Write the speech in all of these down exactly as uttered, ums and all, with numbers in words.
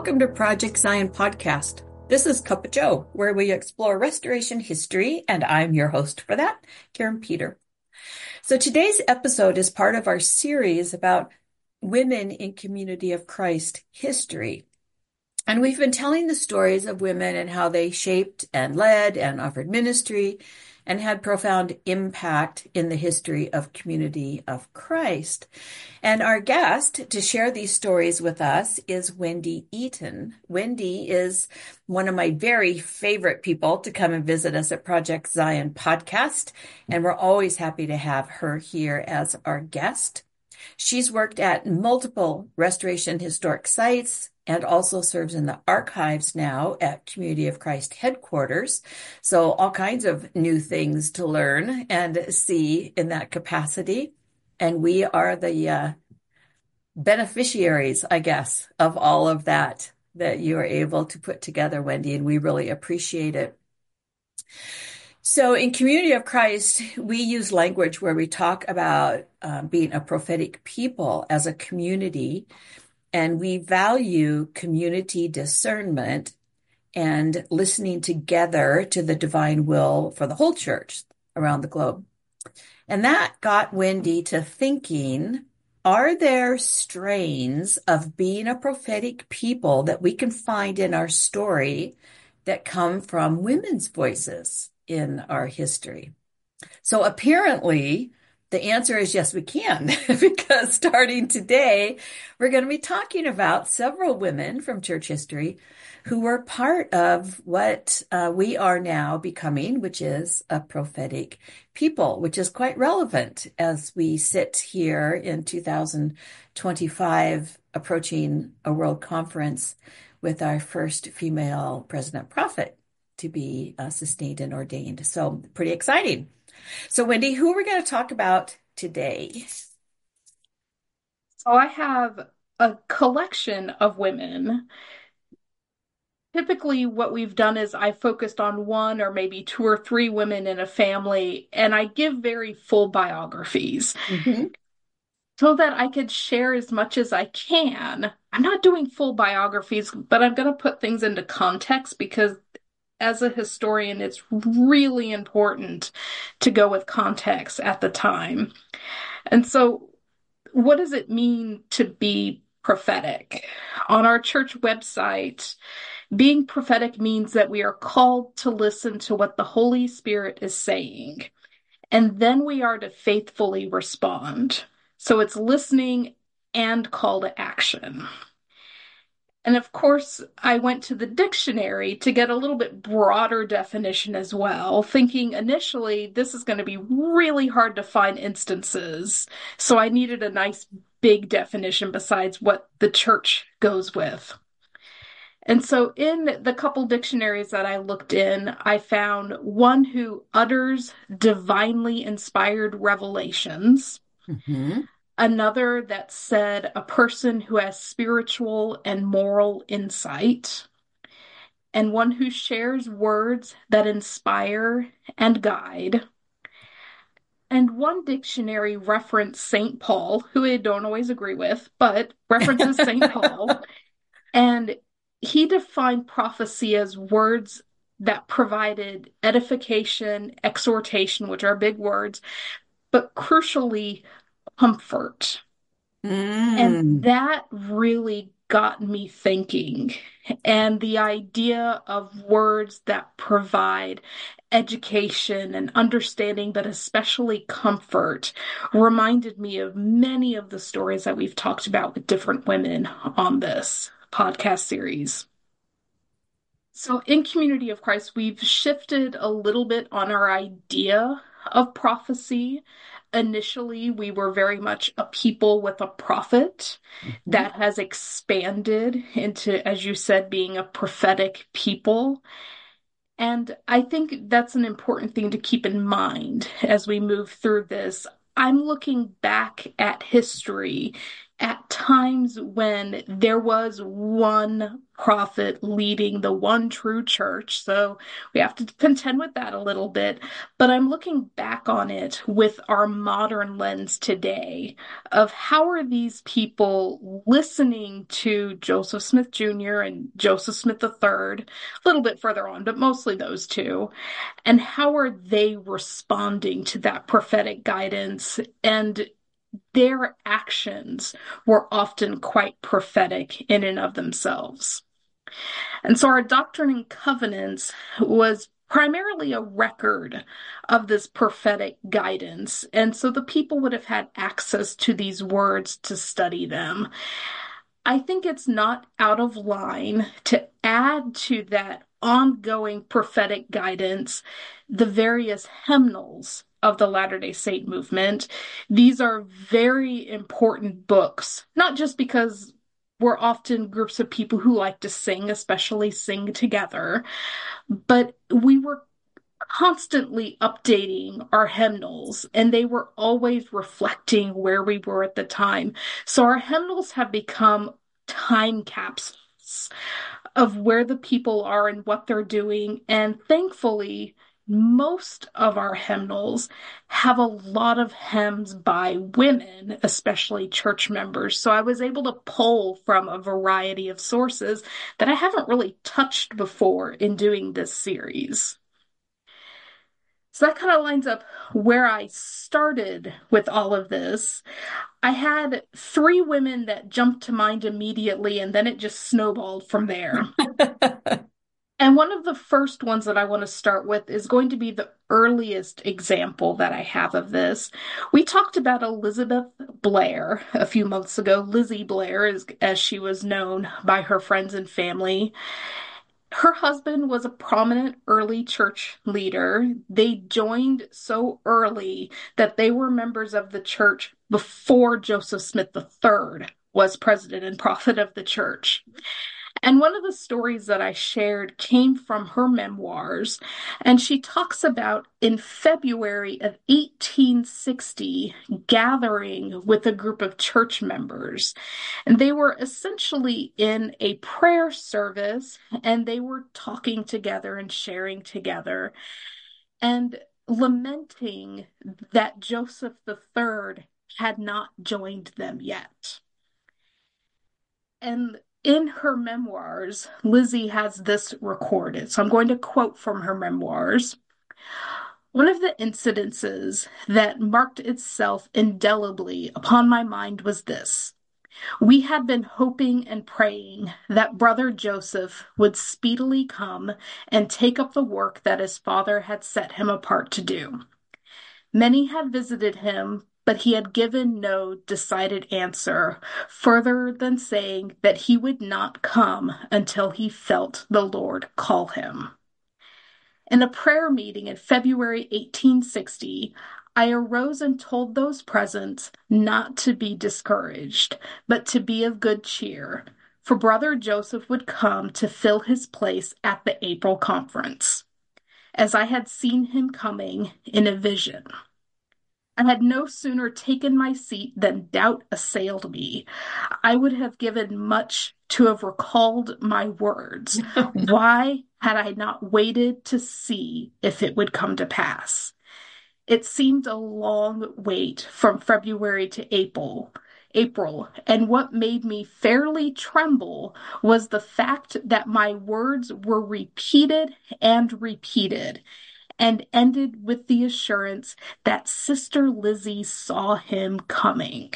Welcome to Project Zion Podcast. This is Cup of Joe, where we explore restoration history, and I'm your host for that, Karen Peter. So today's episode is part of our series about women in Community of Christ history. And we've been telling the stories of women and how they shaped and led and offered ministry and had profound impact in the history of Community of Christ. And our guest to share these stories with us is Wendy Eaton. Wendy is one of my very favorite people to come and visit us at Project Zion Podcast, and we're always happy to have her here as our guest. She's worked at multiple restoration historic sites and also serves in the archives now at Community of Christ headquarters. So all kinds of new things to learn and see in that capacity. And we are the uh, beneficiaries, I guess, of all of that that you are able to put together, Wendy, and we really appreciate it. So in Community of Christ, we use language where we talk about um, being a prophetic people as a community, and we value community discernment and listening together to the divine will for the whole church around the globe. And that got Wendy to thinking, are there strains of being a prophetic people that we can find in our story that come from women's voices in our history? So apparently the answer is yes, we can, because starting today, we're going to be talking about several women from church history who were part of what uh, we are now becoming, which is a prophetic people, which is quite relevant as we sit here in two thousand twenty-five, approaching a world conference with our first female president prophet to be uh, sustained and ordained. So pretty exciting. So Wendy, who are we going to talk about today? So I have a collection of women. Typically, what we've done is I focused on one or maybe two or three women in a family, and I give very full biographies Mm-hmm. so that I could share as much as I can. I'm not doing full biographies, but I'm going to put things into context because as a historian, it's really important to go with context at the time. And so, what does it mean to be prophetic? On our church website, being prophetic means that we are called to listen to what the Holy Spirit is saying, and then we are to faithfully respond. So it's listening and call to action. And of course, I went to the dictionary to get a little bit broader definition as well, thinking initially this is going to be really hard to find instances. So I needed a nice big definition besides what the church goes with. And so in the couple dictionaries that I looked in, I found one who utters divinely inspired revelations. Mm-hmm. Another that said a person who has spiritual and moral insight, and one who shares words that inspire and guide. And one dictionary referenced Saint Paul, who I don't always agree with, but references Saint Paul. And he defined prophecy as words that provided edification, exhortation, which are big words, but crucially, comfort. And Mm. that really got me thinking. And the idea of words that provide education and understanding, but especially comfort, reminded me of many of the stories that we've talked about with different women on this podcast series. So, in Community of Christ, we've shifted a little bit on our idea of prophecy. Initially, we were very much a people with a prophet Mm-hmm. that has expanded into, as you said, being a prophetic people. And I think that's an important thing to keep in mind as we move through this. I'm looking back at history at times when there was one prophet leading the one true church. So we have to contend with that a little bit. But I'm looking back on it with our modern lens today of how are these people listening to Joseph Smith Junior and Joseph Smith the third, a little bit further on, but mostly those two, and how are they responding to that prophetic guidance? And their actions were often quite prophetic in and of themselves. And so our Doctrine and Covenants was primarily a record of this prophetic guidance. And so the people would have had access to these words to study them. I think it's not out of line to add to that ongoing prophetic guidance the various hymnals of the Latter-day Saint movement. These are very important books, not just because we're often groups of people who like to sing, especially sing together, but we were constantly updating our hymnals, and they were always reflecting where we were at the time. So our hymnals have become time capsules of where the people are and what they're doing. And thankfully, most of our hymnals have a lot of hymns by women, especially church members. So I was able to pull from a variety of sources that I haven't really touched before in doing this series. So that kind of lines up where I started with all of this. I had three women that jumped to mind immediately, and then it just snowballed from there. And one of the first ones that I want to start with is going to be the earliest example that I have of this. We talked about Elizabeth Blair a few months ago, Lizzie Blair, as, as she was known by her friends and family. Her husband was a prominent early church leader. They joined so early that they were members of the church before Joseph Smith the third was president and prophet of the church. And one of the stories that I shared came from her memoirs, and she talks about in February of eighteen sixty gathering with a group of church members. And they were essentially in a prayer service, and they were talking together and sharing together and lamenting that Joseph the third had not joined them yet. And in her memoirs, Lizzie has this recorded. So I'm going to quote from her memoirs. One of the incidences that marked itself indelibly upon my mind was this. We had been hoping and praying that brother Joseph would speedily come and take up the work that his father had set him apart to do. Many had visited him, but he had given no decided answer, further than saying that he would not come until he felt the Lord call him. In a prayer meeting in February eighteen sixty, I arose and told those present not to be discouraged, but to be of good cheer, for Brother Joseph would come to fill his place at the April conference, as I had seen him coming in a vision. I had no sooner taken my seat than doubt assailed me. I would have given much to have recalled my words. Why had I not waited to see if it would come to pass? It seemed a long wait from February to April. April, and what made me fairly tremble was the fact that my words were repeated and repeated, and ended with the assurance that Sister Lizzie saw him coming.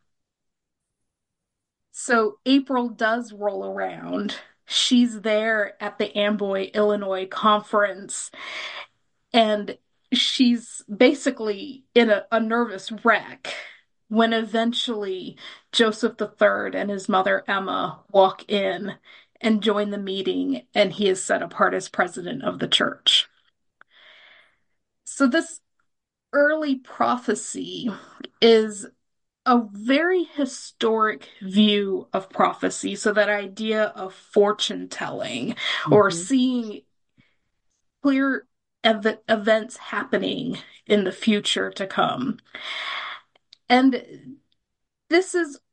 So April does roll around. She's there at the Amboy, Illinois conference, and she's basically in a, a nervous wreck when eventually Joseph the third and his mother Emma walk in and join the meeting, and he is set apart as president of the church. So this early prophecy is a very historic view of prophecy. So that idea of fortune telling or Mm-hmm. seeing clear ev- events happening in the future to come. And this is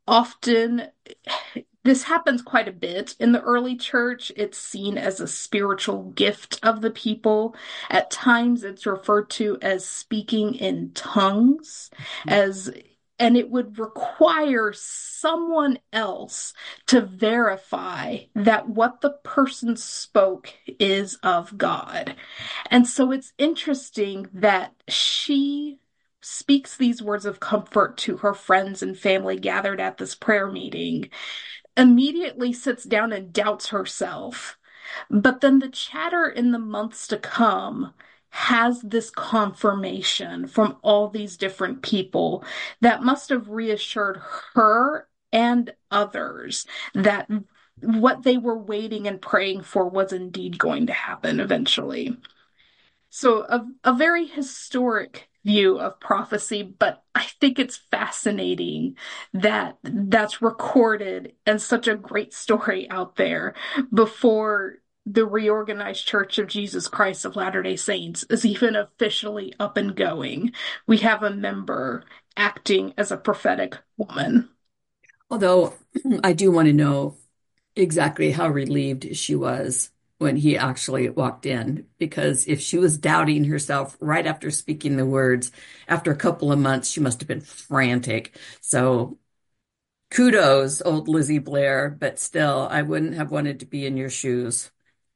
often this happens quite a bit in the early church. It's seen as a spiritual gift of the people. At times, it's referred to as speaking in tongues, as and it would require someone else to verify that what the person spoke is of God. And so it's interesting that she speaks these words of comfort to her friends and family gathered at this prayer meeting, immediately sits down and doubts herself. But then the chatter in the months to come has this confirmation from all these different people that must have reassured her and others that what they were waiting and praying for was indeed going to happen eventually. So, a, a very historic view of prophecy, but I think it's fascinating that that's recorded and such a great story out there before the Reorganized Church of Jesus Christ of Latter-day Saints is even officially up and going. We have a member acting as a prophetic woman. Although I do want to know exactly how relieved she was when he actually walked in, because if she was doubting herself right after speaking the words, after a couple of months, she must have been frantic. So kudos, old Lizzie Blair, but still, I wouldn't have wanted to be in your shoes.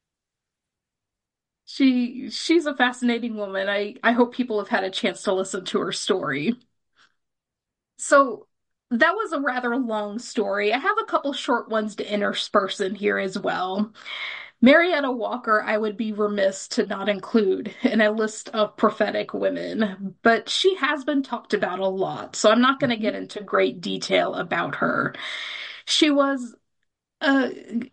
She she's a fascinating woman. I I hope people have had a chance to listen to her story. So that was a rather long story. I have a couple short ones to intersperse in here as well. Marietta Walker, I would be remiss to not include in a list of prophetic women, but she has been talked about a lot, so I'm not going to get Mhm. into great detail about her. She was uh,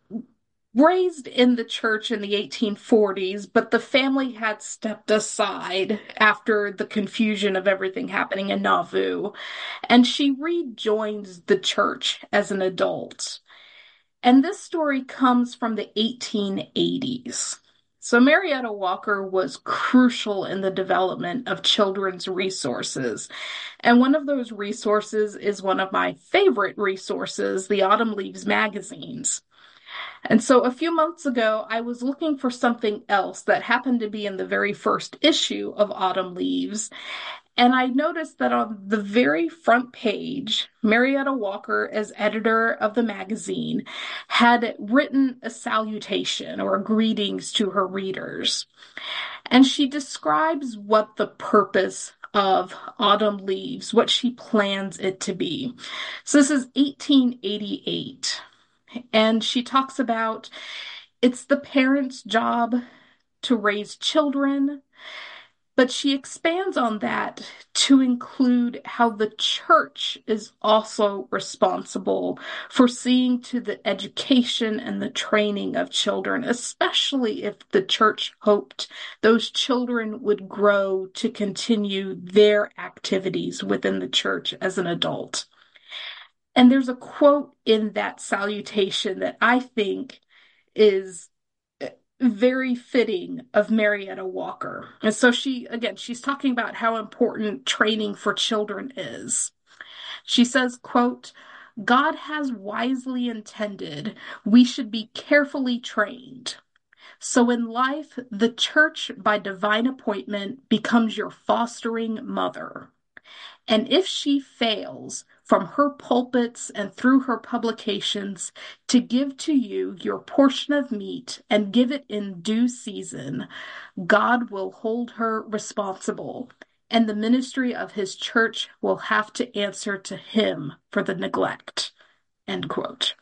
raised in the church in the eighteen forties, but the family had stepped aside after the confusion of everything happening in Nauvoo, and she rejoins the church as an adult. And this story comes from the eighteen eighties. So Marietta Walker was crucial in the development of children's resources. And one of those resources is one of my favorite resources, the Autumn Leaves magazines. And so a few months ago, I was looking for something else that happened to be in the very first issue of Autumn Leaves. And I noticed that on the very front page, Marietta Walker, as editor of the magazine, had written a salutation or greetings to her readers. And she describes what the purpose of Autumn Leaves, what she plans it to be. So this is eighteen eighty-eight. And she talks about it's the parents' job to raise children, but she expands on that to include how the church is also responsible for seeing to the education and the training of children, especially if the church hoped those children would grow to continue their activities within the church as an adult. And there's a quote in that salutation that I think is very fitting of Marietta Walker. And so she, again, she's talking about how important training for children is. She says, quote, God has wisely intended we should be carefully trained. So in life, the church by divine appointment becomes your fostering mother. And if she fails from her pulpits and through her publications to give to you your portion of meat and give it in due season, God will hold her responsible, and the ministry of his church will have to answer to him for the neglect. End quote.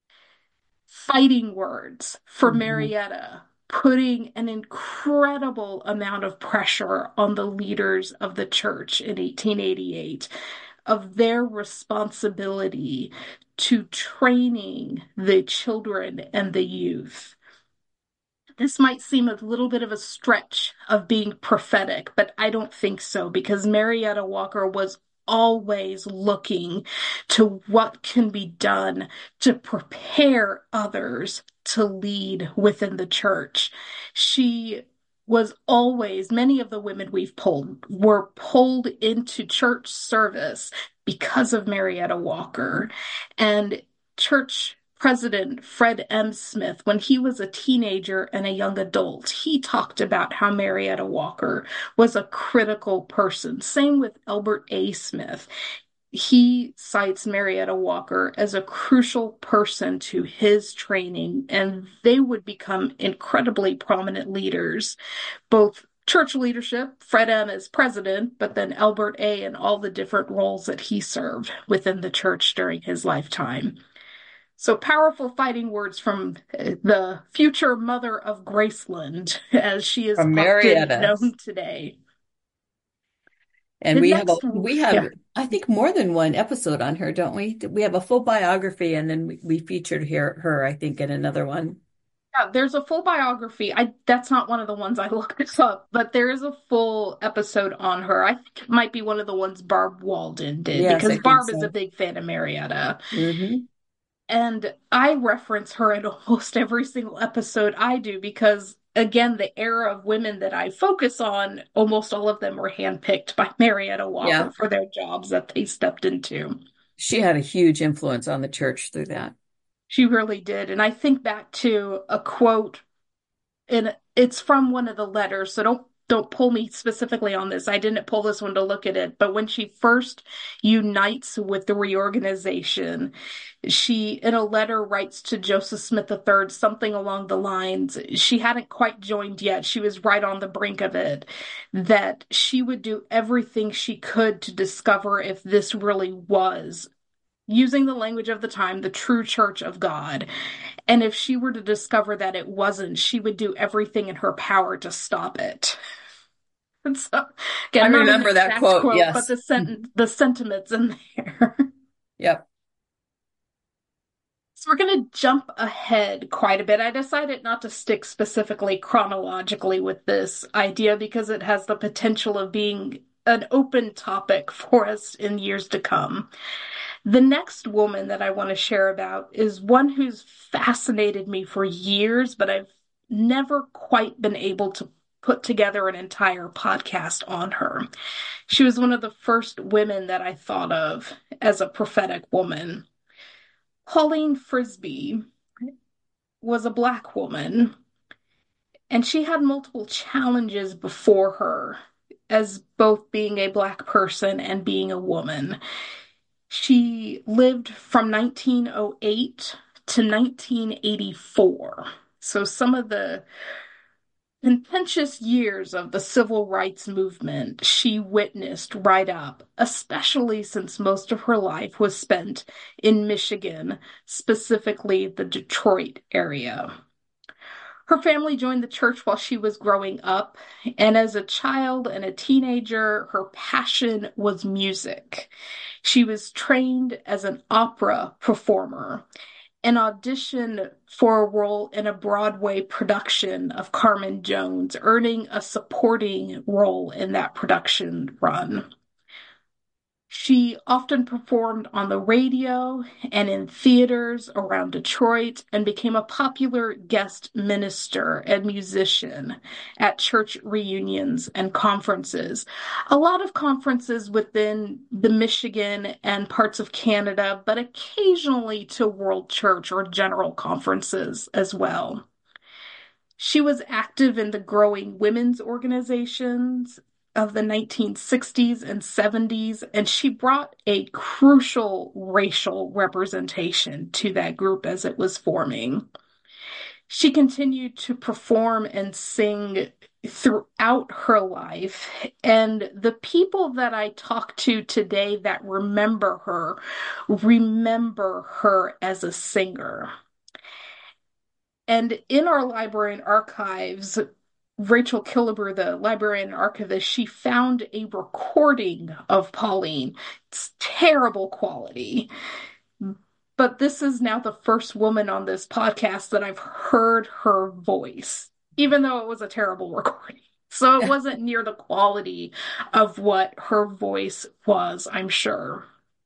Fighting words for Mhm. Marietta, putting an incredible amount of pressure on the leaders of the church in eighteen eighty-eight of their responsibility to training the children and the youth. This might seem a little bit of a stretch of being prophetic, but I don't think so because Marietta Walker was always looking to what can be done to prepare others to lead within the church. She was always, many of the women we've pulled were pulled into church service because of Marietta Walker. And church president Fred M. Smith, when he was a teenager and a young adult, he talked about how Marietta Walker was a critical person. Same with Albert A. Smith. He cites Marietta Walker as a crucial person to his training, and they would become incredibly prominent leaders, both church leadership, Fred M. as president, but then Albert A. and all the different roles that he served within the church during his lifetime. So powerful fighting words from the future mother of Graceland, as she is From often Marietta. known today. And The we have a next, we yeah, have I think more than one episode on her, don't we? We have a full biography, and then we, we featured her, her, I think, in another one. yeah, there's a full biography. I That's not one of the ones I looked up, but there is a full episode on her. I think it might be one of the ones Barb Walden did Yes, because I think Barb is a so. big fan of Marietta. Hmm. And I reference her in almost every single episode I do because, again, the era of women that I focus on, almost all of them were handpicked by Marietta Yeah, Walker for their jobs that they stepped into. she had a huge influence on the church through that. She really did. And I think back to a quote, and it's from one of the letters, so don't don't pull me specifically on this. I didn't pull this one to look at it, but when she first unites with the reorganization, she in a letter writes to Joseph Smith the third something along the lines, she hadn't quite joined yet. She was right on the brink of it, that she would do everything she could to discover if this really was, using the language of the time, the true church of God. And if she were to discover that it wasn't, she would do everything in her power to stop it. And so, I again, not an remember that exact quote. quote, but Yes. the sent the sentiments in there. Yep. So we're going to jump ahead quite a bit. I decided not to stick specifically chronologically with this idea because it has the potential of being an open topic for us in years to come. The next woman that I want to share about is one who's fascinated me for years, but I've never quite been able to put together an entire podcast on her. She was one of the first women that I thought of as a prophetic woman. Pauline Frisbee was a Black woman, and she had multiple challenges before her as both being a Black person and being a woman. She lived from nineteen oh eight to nineteen eighty-four. So some of the contentious years of the civil rights movement she witnessed right up, especially since most of her life was spent in Michigan, specifically the Detroit area. Her family joined the church while she was growing up, and as a child and a teenager, her passion was music. She was trained as an opera performer and auditioned for a role in a Broadway production of Carmen Jones, earning a supporting role in that production run. She often performed on the radio and in theaters around Detroit and became a popular guest minister and musician at church reunions and conferences. A lot of conferences within the Michigan and parts of Canada, but occasionally to World Church or general conferences as well. She was active in the growing women's organizations of the nineteen sixties and seventies, and she brought a crucial racial representation to that group as it was forming. She continued to perform and sing throughout her life, and the people that I talk to today that remember her remember her as a singer. And in our library and archives, Rachel Killebrew, the librarian and archivist, she found a recording of Pauline. It's terrible quality. But this is now the first woman on this podcast that I've heard her voice, even though it was a terrible recording. So it wasn't near the quality of what her voice was, I'm sure.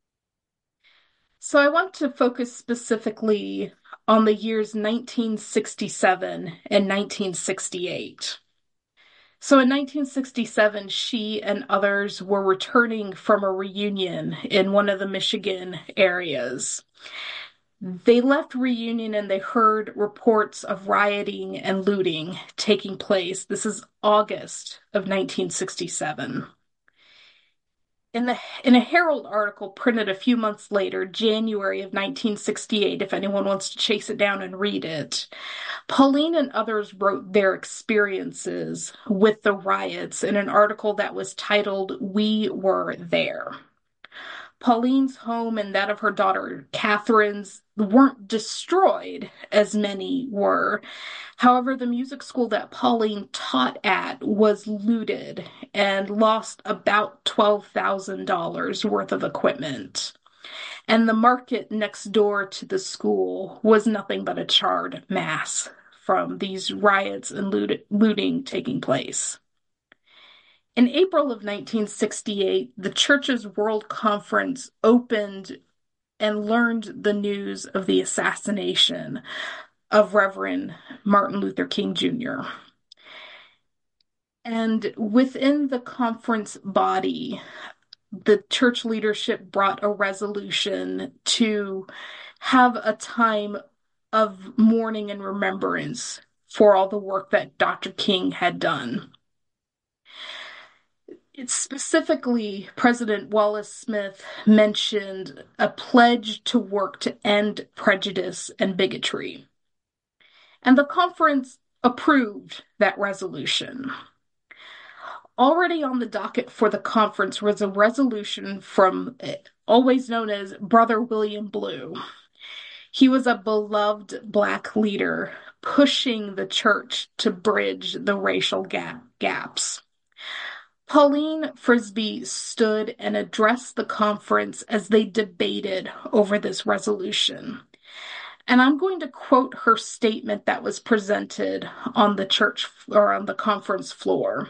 So I want to focus specifically on the years nineteen sixty-seven and nineteen sixty-eight. So in nineteen sixty-seven, she and others were returning from a reunion in one of the Michigan areas. They left reunion and they heard reports of rioting and looting taking place. This is August of nineteen sixty-seven. In the in a Herald article printed a few months later, January of nineteen sixty-eight, if anyone wants to chase it down and read it, Pauline and others wrote their experiences with the riots in an article that was titled "We Were There." Pauline's home and that of her daughter Catherine's weren't destroyed as many were. However, the music school that Pauline taught at was looted and lost about twelve thousand dollars worth of equipment. And the market next door to the school was nothing but a charred mass from these riots and loot- looting taking place. In April of nineteen sixty-eight, the church's World Conference opened and learned the news of the assassination of Reverend Martin Luther King Junior And within the conference body, the church leadership brought a resolution to have a time of mourning and remembrance for all the work that Doctor King had done. It's specifically, President Wallace Smith mentioned a pledge to work to end prejudice and bigotry. And the conference approved that resolution. Already on the docket for the conference was a resolution from, always known as Brother William Blue. He was a beloved Black leader pushing the church to bridge the racial gap, gaps. Pauline Frisbee stood and addressed the conference as they debated over this resolution. And I'm going to quote her statement that was presented on the church or on the conference floor.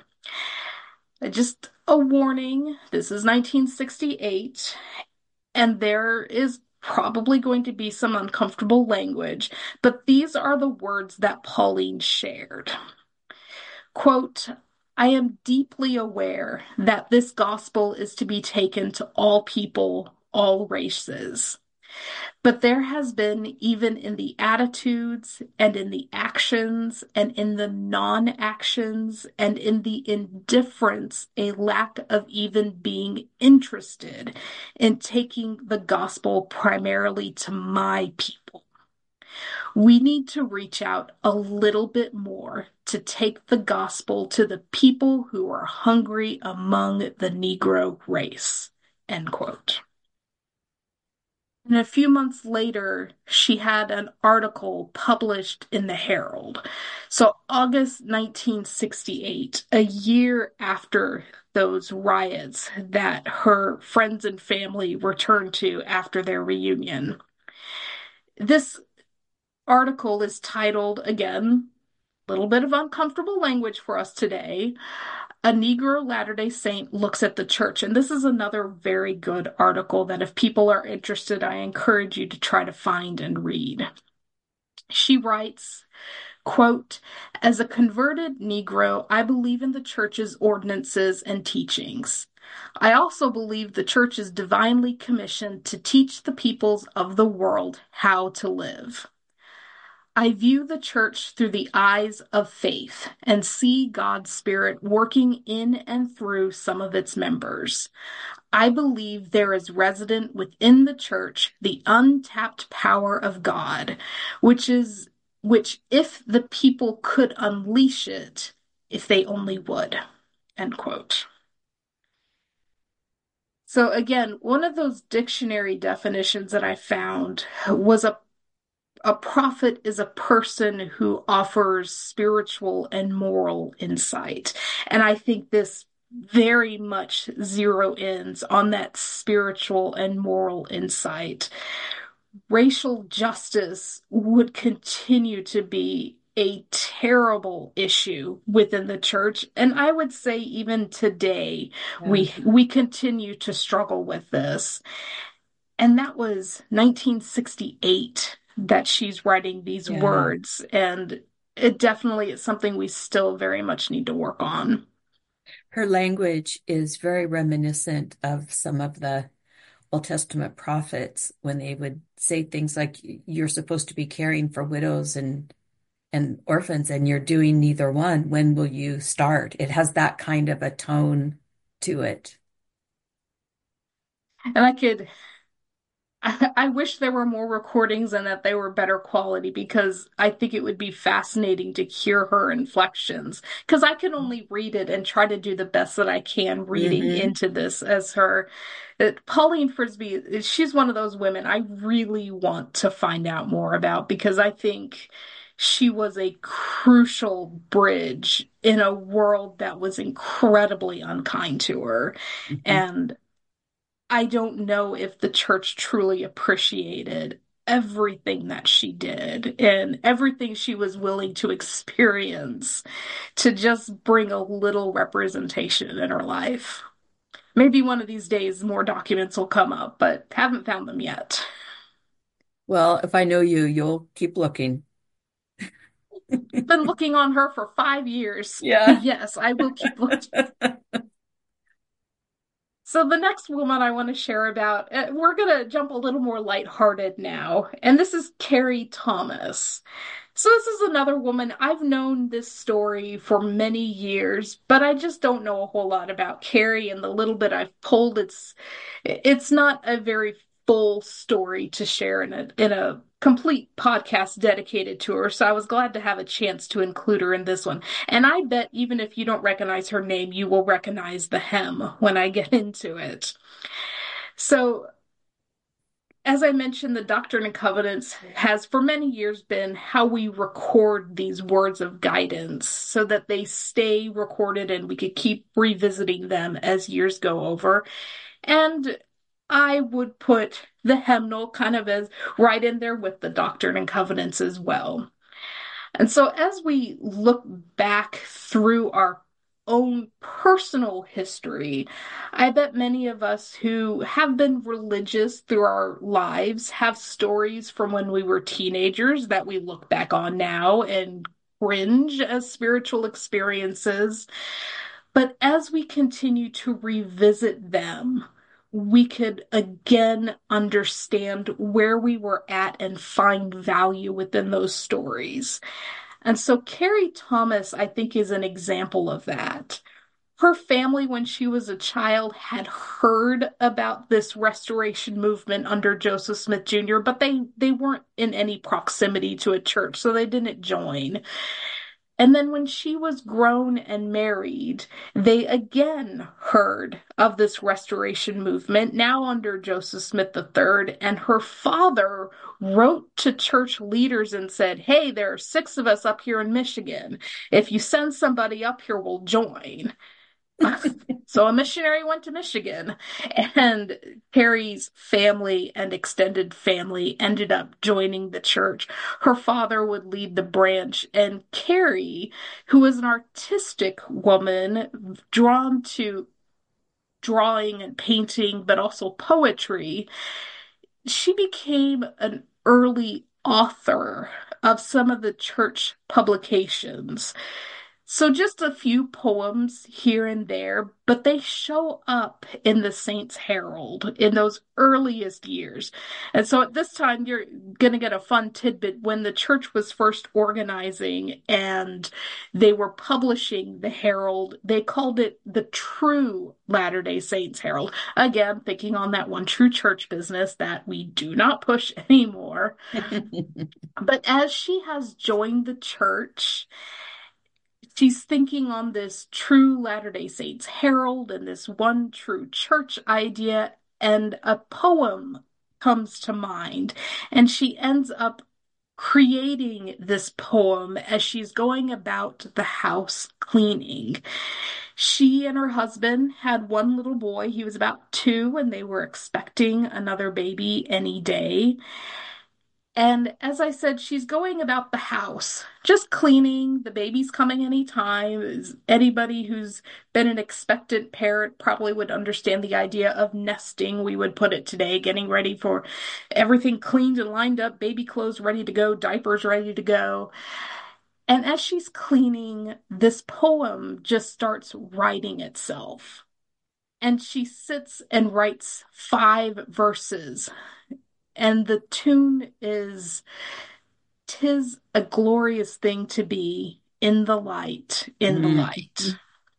Just a warning, this is nineteen sixty-eight, and there is probably going to be some uncomfortable language, but these are the words that Pauline shared. Quote, I am deeply aware that this gospel is to be taken to all people, all races. But there has been, even in the attitudes and in the actions and in the non-actions and in the indifference, a lack of even being interested in taking the gospel primarily to my people. We need to reach out a little bit more to take the gospel to the people who are hungry among the Negro race. End quote. And a few months later, she had an article published in the Herald. So, August nineteen sixty-eight, a year after those riots that her friends and family returned to after their reunion. This article is titled, again, a little bit of uncomfortable language for us today, A Negro Latter-day Saint Looks at the Church. And this is another very good article that if people are interested, I encourage you to try to find and read. She writes, quote, as a converted Negro, I believe in the church's ordinances and teachings. I also believe the church is divinely commissioned to teach the peoples of the world how to live. I view the church through the eyes of faith and see God's Spirit working in and through some of its members. I believe there is resident within the church the untapped power of God, which is which if the people could unleash it, if they only would. End quote. So again, one of those dictionary definitions that I found was a A prophet is a person who offers spiritual and moral insight. And I think this very much zero ends on that spiritual and moral insight. Racial justice would continue to be a terrible issue within the church. And I would say even today, Yeah. we we continue to struggle with this. And that was nineteen sixty-eight that she's writing these Yeah. words. And it definitely is something we still very much need to work on. Her language is very reminiscent of some of the Old Testament prophets when they would say things like, you're supposed to be caring for widows and and orphans, and you're doing neither one. When will you start? It has that kind of a tone to it. And I could I, I wish there were more recordings and that they were better quality because I think it would be fascinating to hear her inflections. Because I can only read it and try to do the best that I can reading Hmm. into this as her. uh, Pauline Frisbee, she's one of those women I really want to find out more about because I think she was a crucial bridge in a world that was incredibly unkind to her. Hmm. And I don't know if the church truly appreciated everything that she did and everything she was willing to experience to just bring a little representation in her life. Maybe one of these days more documents will come up, but haven't found them yet. Well, if I know you, you'll keep looking. Been looking on her for five years. Yeah. Yes, I will keep looking. So the next woman I want to share about, uh, we're going to jump a little more lighthearted now, and this is Carrie Thomas. So this is another woman. I've known this story for many years, but I just don't know a whole lot about Carrie, and the little bit I've pulled, it's it's not a very full story to share in a in a complete podcast dedicated to her. So I was glad to have a chance to include her in this one. And I bet even if you don't recognize her name, you will recognize the hem when I get into it. So as I mentioned, the Doctrine and Covenants has for many years been how we record these words of guidance so that they stay recorded and we could keep revisiting them as years go over. And I would put the hymnal kind of as right in there with the Doctrine and Covenants as well. And so as we look back through our own personal history, I bet many of us who have been religious through our lives have stories from when we were teenagers that we look back on now and cringe as spiritual experiences. But as we continue to revisit them, we could again understand where we were at and find value within those stories. And so Carrie Thomas, I think, is an example of that. Her family, when she was a child, had heard about this restoration movement under Joseph Smith Junior, but they they weren't in any proximity to a church, so they didn't join. And then when she was grown and married, they again heard of this restoration movement, now under Joseph Smith the third. And her father wrote to church leaders and said, "Hey, there are six of us up here in Michigan. If you send somebody up here, we'll join." So a missionary went to Michigan, and Carrie's family and extended family ended up joining the church. Her father would lead the branch, and Carrie, who was an artistic woman drawn to drawing and painting, but also poetry, she became an early author of some of the church publications. So just a few poems here and there, but they show up in the Saints Herald in those earliest years. And so at this time, you're going to get a fun tidbit. When the church was first organizing and they were publishing the Herald, they called it the True Latter-day Saints Herald. Again, thinking on that one true church business that we do not push anymore. But as she has joined the church, she's thinking on this true Latter-day Saints Herald and this one true church idea, and a poem comes to mind. And she ends up creating this poem as she's going about the house cleaning. She and her husband had one little boy. He was about two, and they were expecting another baby any day. And as I said, she's going about the house, just cleaning. The baby's coming anytime. As anybody who's been an expectant parent probably would understand the idea of nesting, we would put it today, getting ready for everything cleaned and lined up, baby clothes ready to go, diapers ready to go. And as she's cleaning, this poem just starts writing itself. And she sits and writes five verses. And the tune is, "'Tis a glorious thing to be in the light, in the light." Mhm.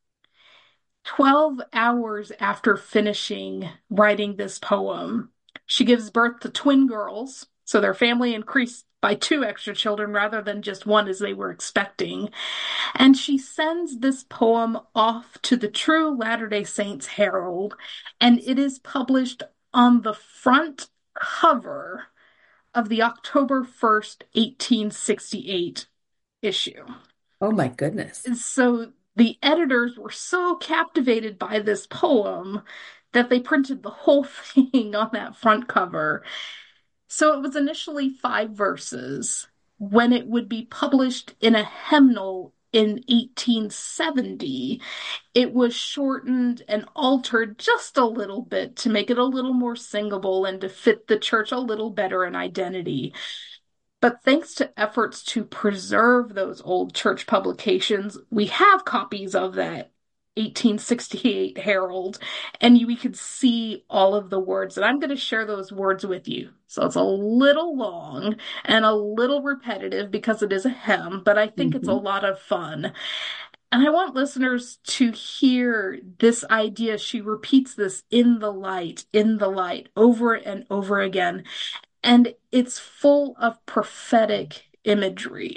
twelve hours after finishing writing this poem, she gives birth to twin girls. So their family increased by two extra children rather than just one as they were expecting. And she sends this poem off to the True Latter-day Saints Herald, and it is published on the front cover of the October first, eighteen sixty-eight issue. Oh my goodness. So the editors were so captivated by this poem that they printed the whole thing on that front cover. So it was initially five verses. When it would be published in a hymnal in eighteen seventy, it was shortened and altered just a little bit to make it a little more singable and to fit the church a little better in identity. But thanks to efforts to preserve those old church publications, we have copies of that eighteen sixty-eight Herald, and we could see all of the words. And I'm going to share those words with you. So it's a little long and a little repetitive because it is a hymn, but I think it's a Mhm. lot of fun. And I want listeners to hear this idea. She repeats this in the light, in the light, over and over again. And it's full of prophetic imagery.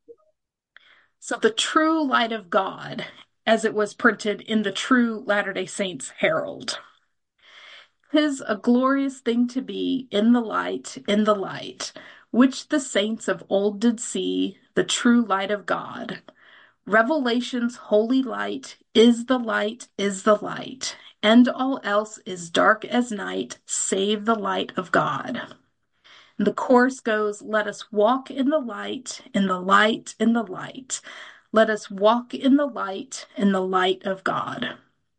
So the true light of God, as it was printed in the True Latter-day Saints Herald. "'Tis a glorious thing to be in the light, in the light, which the saints of old did see, the true light of God. Revelation's holy light is the light, is the light, and all else is dark as night, save the light of God." The chorus goes, "Let us walk in the light, in the light, in the light. Let us walk in the light, in the light of God.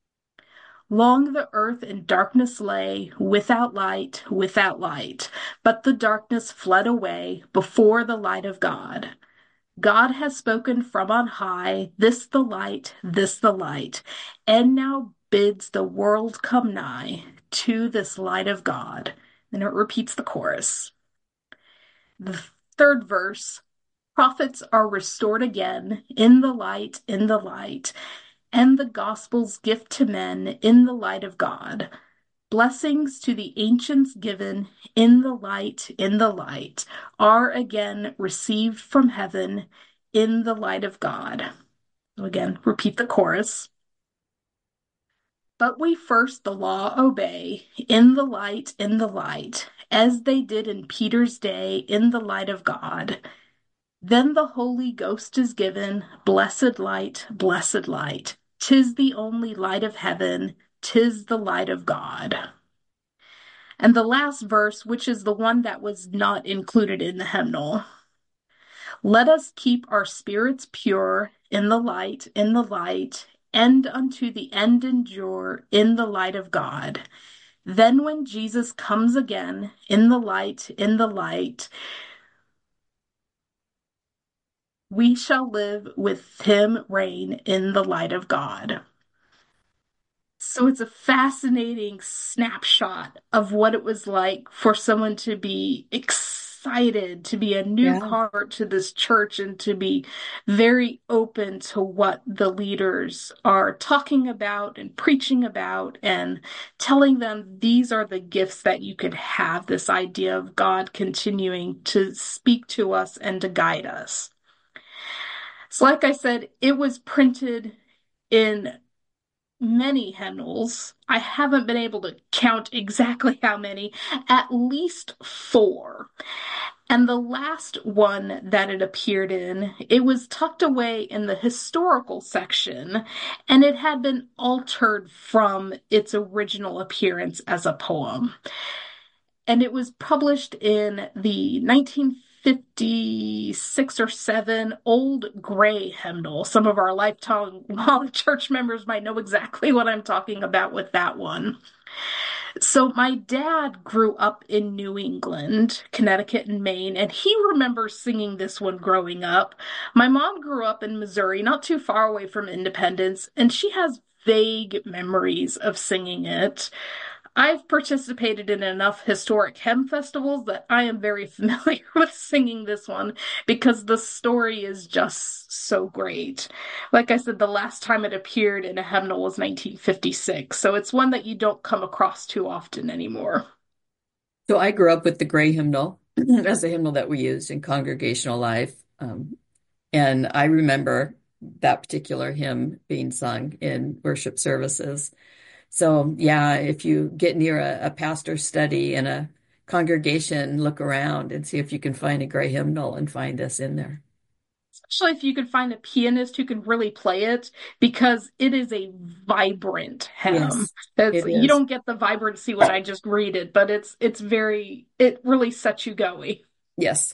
Long the earth in darkness lay, without light, without light. But the darkness fled away before the light of God. God has spoken from on high, this the light, this the light, and now bids the world come nigh to this light of God." And it repeats the chorus. The third verse, "Prophets are restored again in the light, in the light, and the gospel's gift to men in the light of God. Blessings to the ancients given in the light, in the light, are again received from heaven in the light of God." So again, repeat the chorus. "But we first the law obey, in the light, in the light, as they did in Peter's day, in the light of God. Then the Holy Ghost is given, blessed light, blessed light. 'Tis the only light of heaven, 'tis the light of God." And the last verse, which is the one that was not included in the hymnal. "Let us keep our spirits pure in the light, in the light, and unto the end endure in the light of God. Then when Jesus comes again in the light, in the light, we shall live with him reign in the light of God." So it's a fascinating snapshot of what it was like for someone to be excited, to be a new Yeah. convert to this church, and to be very open to what the leaders are talking about and preaching about, and telling them these are the gifts that you could have, this idea of God continuing to speak to us and to guide us. So, like I said, it was printed in many hymnals. I haven't been able to count exactly how many, at least four. And the last one that it appeared in, it was tucked away in the historical section, and it had been altered from its original appearance as a poem. And it was published in the nineteen fifty-six or seven old gray hymnal. Some of our lifetime long church members might know exactly what I'm talking about with that one. So my dad grew up in New England, Connecticut and Maine, and he remembers singing this one growing up. My mom grew up in Missouri, not too far away from Independence, and she has vague memories of singing it. I've participated in enough historic hymn festivals that I am very familiar with singing this one because the story is just so great. Like I said, the last time it appeared in a hymnal was nineteen fifty-six, so it's one that you don't come across too often anymore. So I grew up with the gray hymnal as a hymnal that we used in congregational life. Um, and I remember that particular hymn being sung in worship services. So, yeah, if you get near a, a pastor's study in a congregation, look around and see if you can find a gray hymnal and find this in there. Especially if you can find a pianist who can really play it, because it is a vibrant hymn. Yes, It's it you is. don't get the vibrancy when I just read it, but it's it's very it really sets you going. Yes.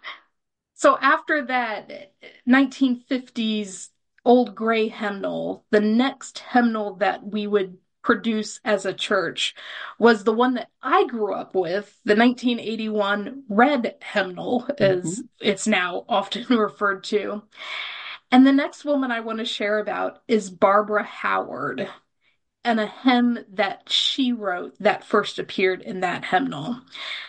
So after that nineteen fifties old gray hymnal, the next hymnal that we would produce as a church was the one that I grew up with, the nineteen eighty-one red hymnal, as Mhm. it's now often referred to. And the next woman I want to share about is Barbara Howard and a hymn that she wrote that first appeared in that hymnal.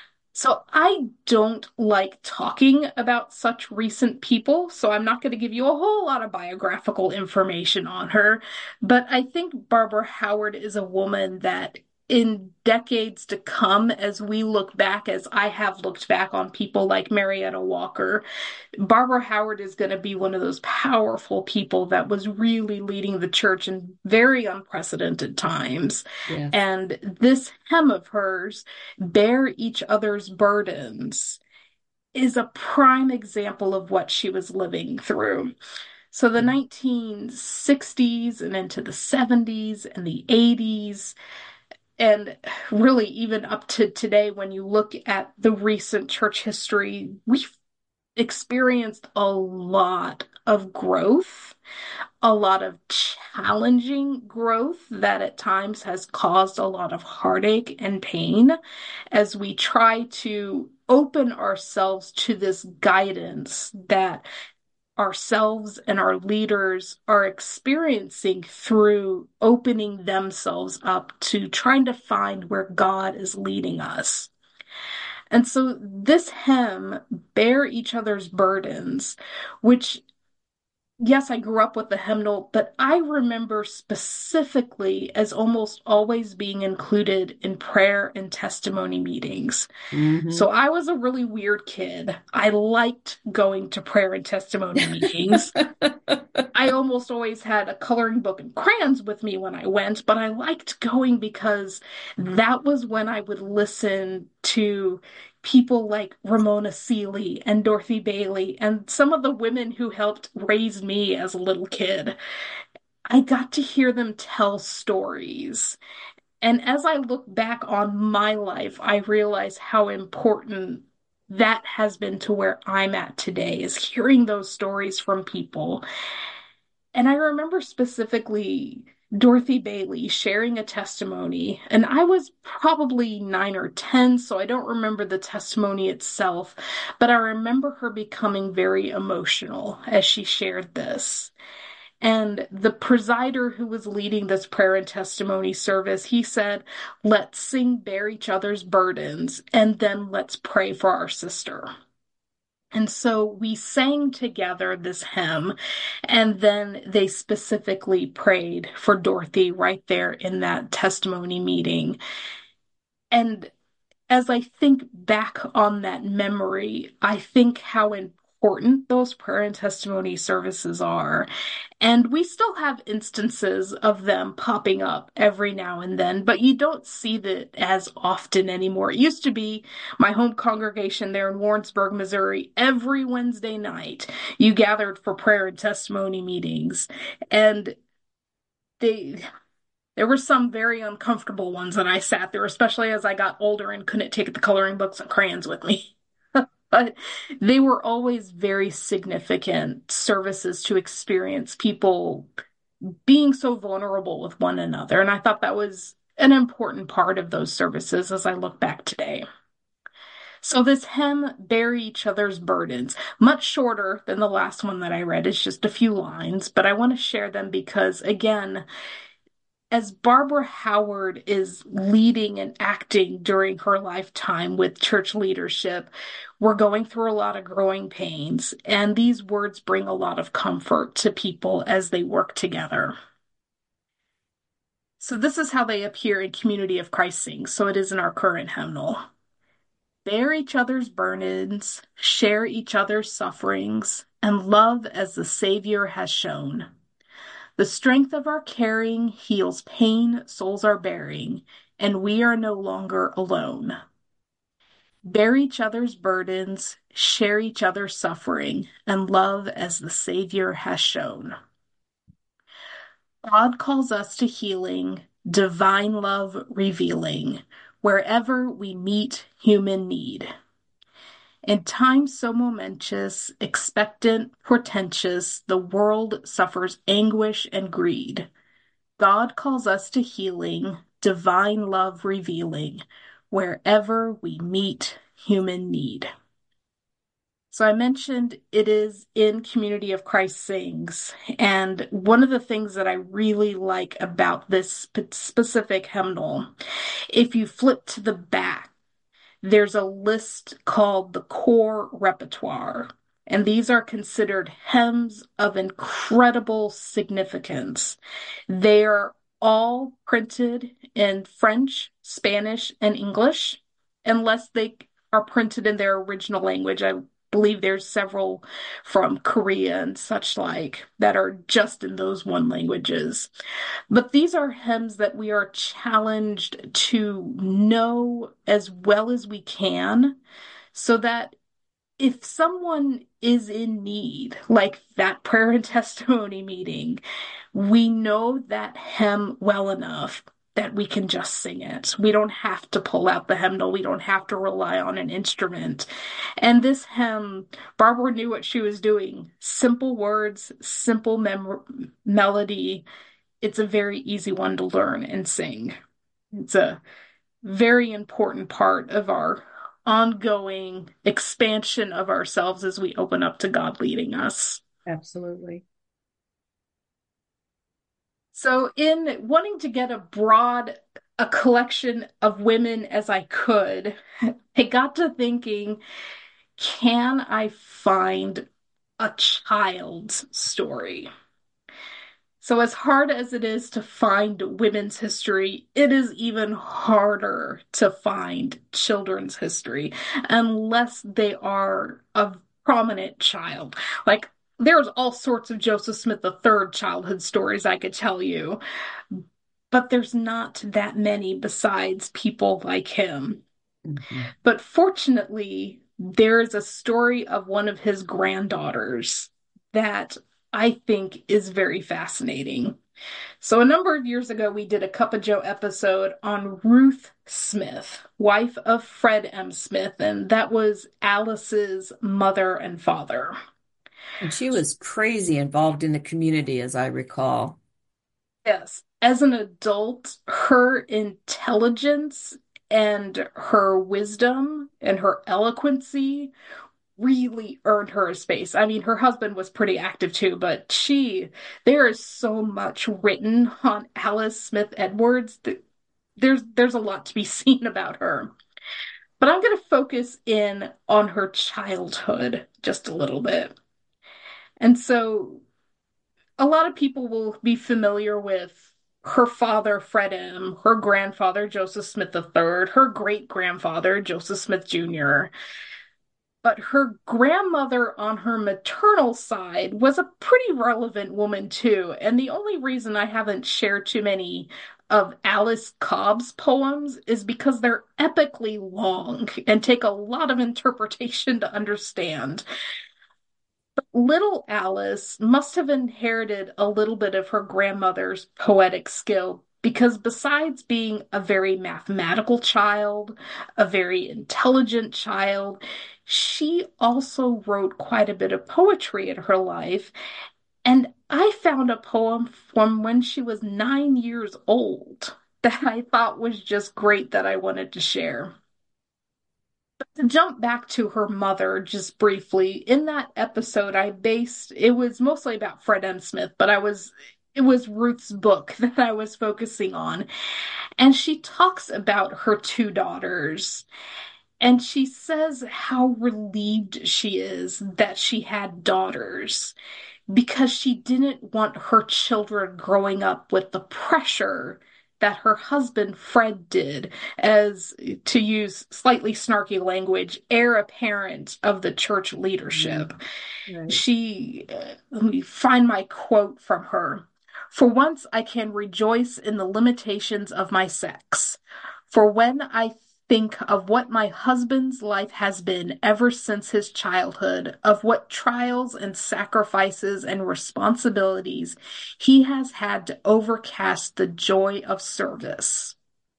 So I don't like talking about such recent people, so I'm not going to give you a whole lot of biographical information on her. But I think Barbara Howard is a woman that in decades to come, as we look back, as I have looked back on people like Marietta Walker, Barbara Howard is going to be one of those powerful people that was really leading the church in very unprecedented times. Yes. And this hymn of hers, Bear Each Other's Burdens, is a prime example of what she was living through. So the nineteen sixties and into the seventies and the eighties, and really even up to today, when you look at the recent church history, we've experienced a lot of growth, a lot of challenging growth that at times has caused a lot of heartache and pain as we try to open ourselves to this guidance that ourselves and our leaders are experiencing through opening themselves up to trying to find where God is leading us. And so this hymn, Bear Each Other's Burdens, which, yes, I grew up with the hymnal, but I remember specifically as almost always being included in prayer and testimony meetings. Hmm. So I was a really weird kid. I liked going to prayer and testimony meetings. I almost always had a coloring book and crayons with me when I went, but I liked going because that was when I would listen to people like Ramona Seeley and Dorothy Bailey and some of the women who helped raise me as a little kid. I got to hear them tell stories. And as I look back on my life, I realize how important that has been to where I'm at today, is hearing those stories from people. And I remember specifically Dorothy Bailey sharing a testimony, and I was probably nine or ten, so I don't remember the testimony itself, but I remember her becoming very emotional as she shared this. And the presider who was leading this prayer and testimony service, he said, "Let's sing Bear Each Other's Burdens, and then let's pray for our sister." And so we sang together this hymn, and then they specifically prayed for Dorothy right there in that testimony meeting. And as I think back on that memory, I think how important those prayer and testimony services are. And we still have instances of them popping up every now and then, but you don't see that as often anymore. It used to be my home congregation there in Warrensburg, Missouri. Every Wednesday night, you gathered for prayer and testimony meetings. And they there were some very uncomfortable ones that I sat through, especially as I got older and couldn't take the coloring books and crayons with me. but they were always very significant services to experience people being so vulnerable with one another. And I thought that was an important part of those services as I look back today. So this hymn, Bear Each Other's Burdens, much shorter than the last one that I read. It's just a few lines, but I want to share them because, again, as Barbara Howard is leading and acting during her lifetime with church leadership, we're going through a lot of growing pains, and these words bring a lot of comfort to people as they work together. So this is how they appear in Community of Christ Sings. So it is in our current hymnal. Bear each other's burdens, share each other's sufferings, and love as the Savior has shown. The strength of our caring heals pain souls are bearing, and we are no longer alone. Bear each other's burdens, share each other's suffering, and love as the Savior has shown. God calls us to healing, divine love revealing, wherever we meet human need. In times so momentous, expectant, portentous, the world suffers anguish and greed. God calls us to healing, divine love revealing, wherever we meet human need. So I mentioned it is in Community of Christ Sings, and one of the things that I really like about this spe- specific hymnal, if you flip to the back, there's a list called the core repertoire, and these are considered hymns of incredible significance. They are all printed in French, Spanish, and English, unless they are printed in their original language. I believe there's several from Korea and such like that are just in those one languages. But these are hymns that we are challenged to know as well as we can, so that if someone is in need, like that prayer and testimony meeting, we know that hymn well enough that we can just sing it. We don't have to pull out the hymnal. We don't have to rely on an instrument. And this hymn, Barbara knew what she was doing. Simple words, simple mem melody. It's a very easy one to learn and sing. It's a very important part of our ongoing expansion of ourselves as we open up to God leading us. Absolutely. So, in wanting to get a broad a collection of women as I could, I got to thinking, can I find a child's story? So, as hard as it is to find women's history, it is even harder to find children's history unless they are a prominent child. Like, there's all sorts of Joseph Smith the third childhood stories I could tell you, but there's not that many besides people like him. Mhm. But fortunately, there is a story of one of his granddaughters that I think is very fascinating. So, a number of years ago, we did a Cup of Joe episode on Ruth Smith, wife of Fred M. Smith, and that was Alice's mother and father. And she was crazy involved in the community, as I recall. Yes, as an adult, her intelligence and her wisdom and her eloquency really earned her a space. I mean, her husband was pretty active too, but she, there is so much written on Alice Smith Edwards that there's there's a lot to be seen about her. But I'm going to focus in on her childhood just a little bit. And so a lot of people will be familiar with her father, Fred M., her grandfather, Joseph Smith the third, her great grandfather, Joseph Smith Junior But her grandmother on her maternal side was a pretty relevant woman too. And the only reason I haven't shared too many of Alice Cobb's poems is because they're epically long and take a lot of interpretation to understand. Little Alice must have inherited a little bit of her grandmother's poetic skill because besides being a very mathematical child, a very intelligent child, she also wrote quite a bit of poetry in her life. And I found a poem from when she was nine years old that I thought was just great that I wanted to share. To jump back to her mother just briefly, in that episode, I based it was mostly about Fred M. Smith, but I was it was Ruth's book that I was focusing on. And she talks about her two daughters. And she says how relieved she is that she had daughters because she didn't want her children growing up with the pressure that her husband Fred did as, to use slightly snarky language, heir apparent of the church leadership. Mhm. Right. She, uh, let me find my quote from her. For once, I can rejoice in the limitations of my sex. For when I think of what my husband's life has been ever since his childhood, of what trials and sacrifices and responsibilities he has had to overcast the joy of service.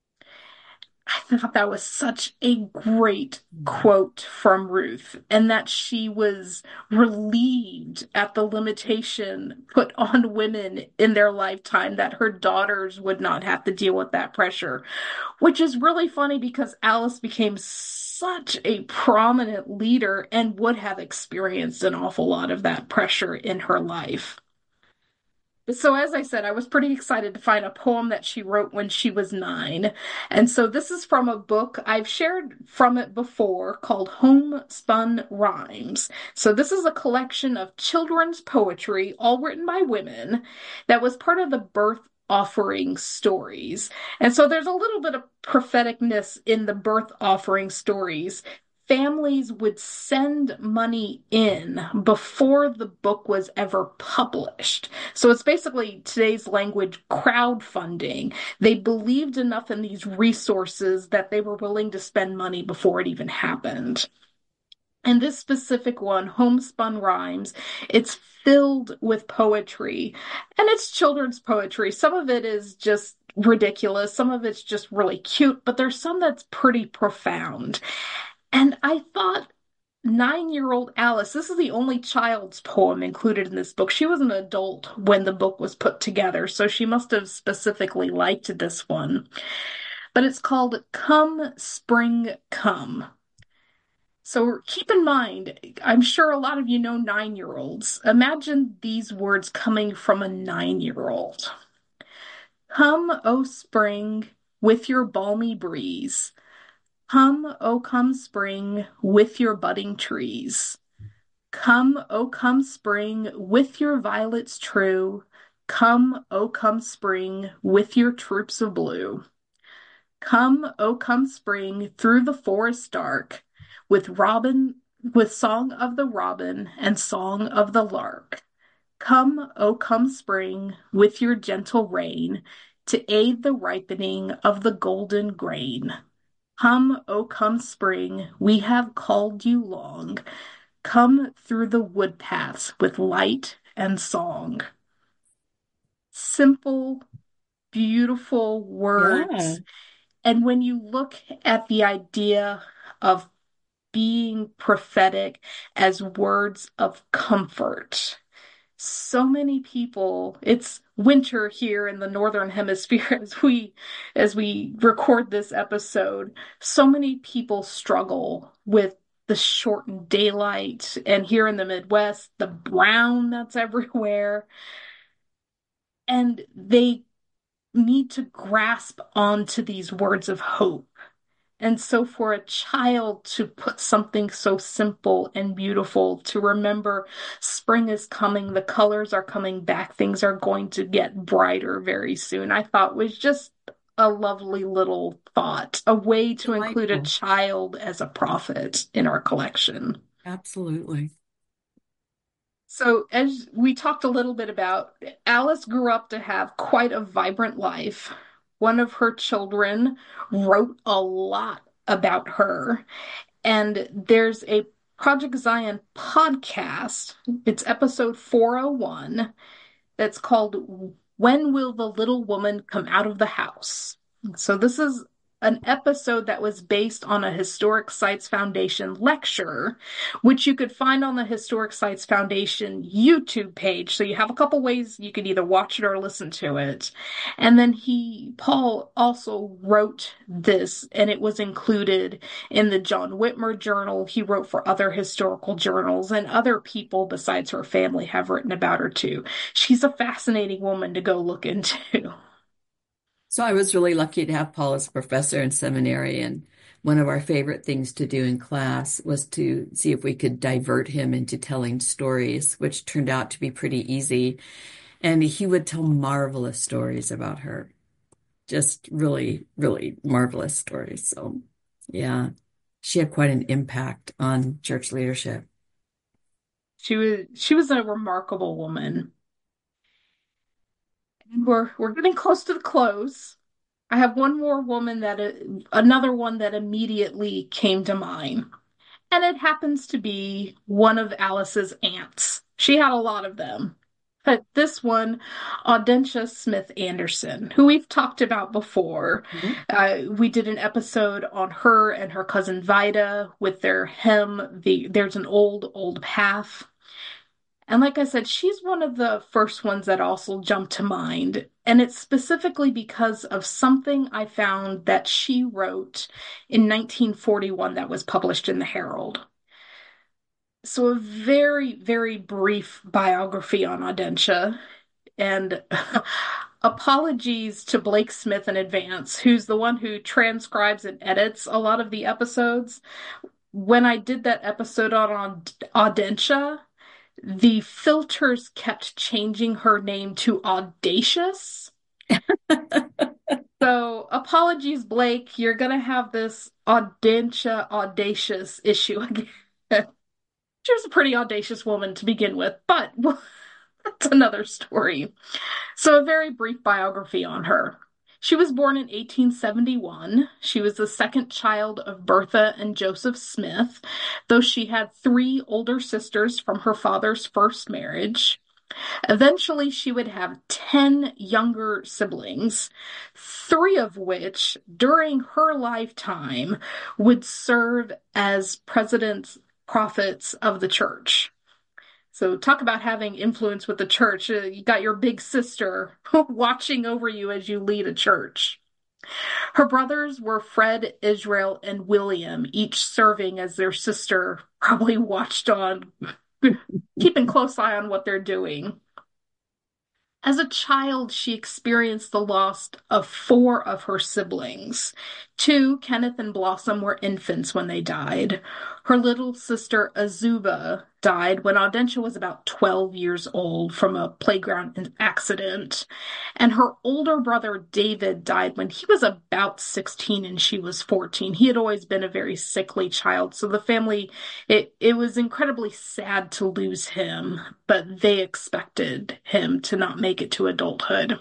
I thought that was such a great Mhm. quote from Ruth, and that she was relieved at the limitation put on women in their lifetime, that her daughters would not have to deal with that pressure, which is really funny because Alice became such a prominent leader and would have experienced an awful lot of that pressure in her life. So, as I said, I was pretty excited to find a poem that she wrote when she was nine. And so, this is from a book I've shared from it before called Homespun Rhymes. So, this is a collection of children's poetry, all written by women, that was part of the birth offering stories. And so, there's a little bit of propheticness in the birth offering stories. Families would send money in before the book was ever published. So it's basically today's language crowdfunding. They believed enough in these resources that they were willing to spend money before it even happened. And this specific one, Homespun Rhymes, it's filled with poetry, and it's children's poetry. Some of it is just ridiculous, some of it's just really cute, but there's some that's pretty profound. And I thought, nine year old Alice, this is the only child's poem included in this book. She was an adult when the book was put together, so she must have specifically liked this one. But it's called Come Spring Come. So keep in mind, I'm sure a lot of you know nine year olds. Imagine these words coming from a nine year old. Come, O spring, with your balmy breeze. Come, O come spring, with your budding trees. Come, O come spring, with your violets true. Come, O come spring, with your troops of blue. Come, O come spring, through the forest dark, with robin, with song of the robin and song of the lark. Come, O come spring, with your gentle rain, to aid the ripening of the golden grain. Come, O come spring, we have called you long. Come through the wood paths with light and song. Simple, beautiful Yeah. words. And when you look at the idea of being prophetic as words of comfort, so many people, it's winter here in the northern hemisphere as we as we record this episode. So many people struggle with the shortened daylight, and here in the Midwest, the brown that's everywhere, and they need to grasp onto these words of hope. And so, for a child to put something so simple and beautiful, to remember spring is coming, the colors are coming back, things are going to get brighter very soon, I thought was just a lovely little thought, a way to include a Delightful. child as a prophet in our collection. Absolutely. So, as we talked a little bit about, Alice grew up to have quite a vibrant life. One of her children wrote a lot about her, and there's a Project Zion podcast. It's episode four oh one that's called When will the little woman come out of the house? So this is an episode that was based on a Historic Sites Foundation lecture, which you could find on the Historic Sites Foundation YouTube page. So you have a couple ways you could either watch it or listen to it. And then he, Paul also wrote this, and it was included in the John Whitmer Journal. He wrote for other historical journals, and other people besides her family have written about her too. She's a fascinating woman to go look into. So I was really lucky to have Paul as a professor in seminary, and one of our favorite things to do in class was to see if we could divert him into telling stories, which turned out to be pretty easy. And he would tell marvelous stories about her, just really, really marvelous stories. So, yeah, she had quite an impact on church leadership. She was she was a remarkable woman. And we're we're getting close to the close. I have one more woman that uh, another one that immediately came to mind. And it happens to be one of Alice's aunts. She had a lot of them. But this one, Audentia Smith Anderson, who we've talked about before. Mhm. Uh, we did an episode on her and her cousin Vida with their hymn, the There's an Old, Old Path. And like I said, she's one of the first ones that also jumped to mind. And it's specifically because of something I found that she wrote in nineteen forty-one that was published in the Herald. So, a very, very brief biography on Audentia. And apologies to Blake Smith in advance, who's the one who transcribes and edits a lot of the episodes. When I did that episode on Audentia, the filters kept changing her name to Audacious. So apologies, Blake. You're gonna have this Audentia Audacious issue again. She was a pretty audacious woman to begin with, but well, that's another story. So a very brief biography on her. She was born in eighteen seventy-one. She was the second child of Bertha and Joseph Smith, though she had three older sisters from her father's first marriage. Eventually, she would have ten younger siblings, three of which, during her lifetime, would serve as presidents, prophets of the church. So, talk about having influence with the church. Uh, you got your big sister watching over you as you lead a church. Her brothers were Fred, Israel, and William, each serving as their sister probably watched on, keeping close eye on what they're doing. As a child, she experienced the loss of four of her siblings. Two, Kenneth and Blossom, were infants when they died. Her little sister Azuba died when Audentia was about twelve years old from a playground accident. And her older brother David died when he was about sixteen and she was fourteen. He had always been a very sickly child, so the family, it, it was incredibly sad to lose him, but they expected him to not make it to adulthood.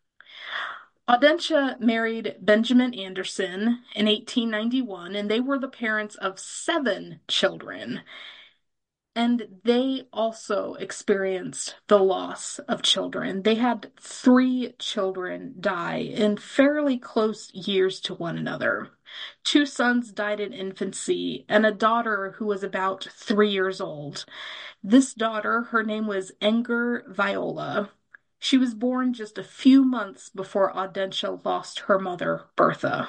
Audentia married Benjamin Anderson in eighteen ninety-one, and they were the parents of seven children. And they also experienced the loss of children. They had three children die in fairly close years to one another. Two sons died in infancy, and a daughter who was about three years old. This daughter, her name was Enger Viola. She was born just a few months before Audentia lost her mother, Bertha.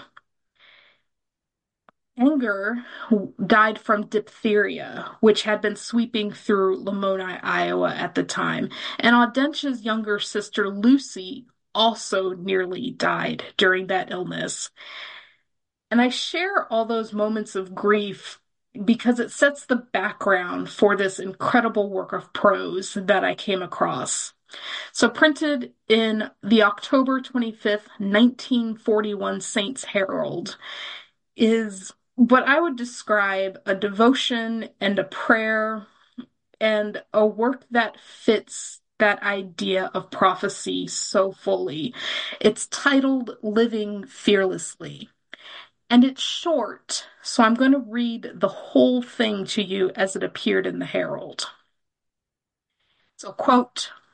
Enger died from diphtheria, which had been sweeping through Lamoni, Iowa at the time, and Audentia's younger sister Lucy also nearly died during that illness. And I share all those moments of grief because it sets the background for this incredible work of prose that I came across. So, printed in the October twenty-fifth, nineteen forty-one Saints Herald is what I would describe a devotion and a prayer and a work that fits that idea of prophecy so fully. It's titled Living Fearlessly. And it's short, so I'm going to read the whole thing to you as it appeared in the Herald. So, quote,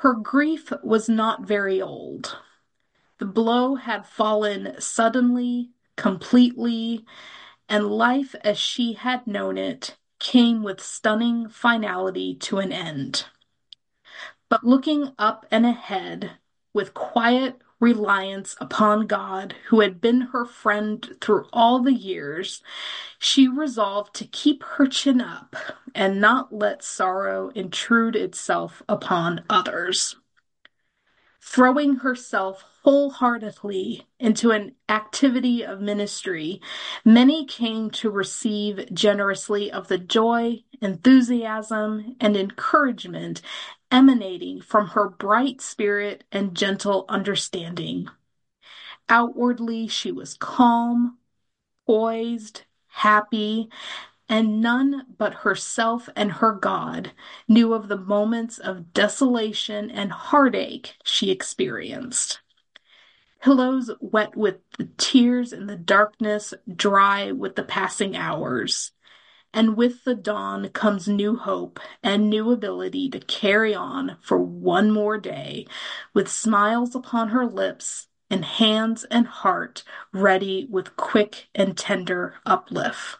Her grief was not very old. The blow had fallen suddenly, completely, and life as she had known it came with stunning finality to an end. But looking up and ahead with quiet reliance upon God, who had been her friend through all the years, she resolved to keep her chin up and not let sorrow intrude itself upon others. Throwing herself wholeheartedly into an activity of ministry, many came to receive generously of the joy, enthusiasm, and encouragement emanating from her bright spirit and gentle understanding. Outwardly, she was calm, poised, happy, and none but herself and her God knew of the moments of desolation and heartache she experienced. Pillows wet with the tears and the darkness dry with the passing hours. And with the dawn comes new hope and new ability to carry on for one more day with smiles upon her lips and hands and heart ready with quick and tender uplift.